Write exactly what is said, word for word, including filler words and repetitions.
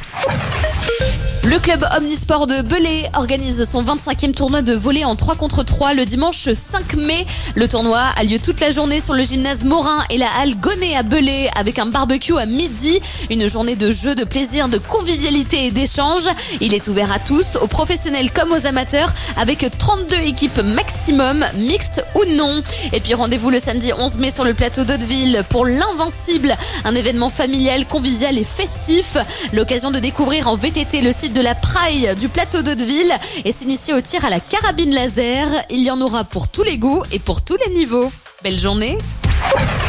Le club omnisport de Belley organise son vingt-cinquième tournoi de volley en trois contre trois le dimanche cinq mai. Le tournoi a lieu toute la journée sur le gymnase Morin et la halle Gonnet à Belley avec un barbecue à midi. Une journée de jeu, de plaisir, de convivialité et d'échange. Il est ouvert à tous, aux professionnels comme aux amateurs, avec trente-deux équipes maximum, mixtes ou non. Et puis rendez-vous le samedi onze mai sur le plateau d'Hauteville pour l'Invincible, un événement familial, convivial et festif. L'occasion de découvrir en V T T le site de la Praille du plateau d'Hauteville et s'initier au tir à la carabine laser. Il y en aura pour tous les goûts et pour tous les niveaux. Belle journée!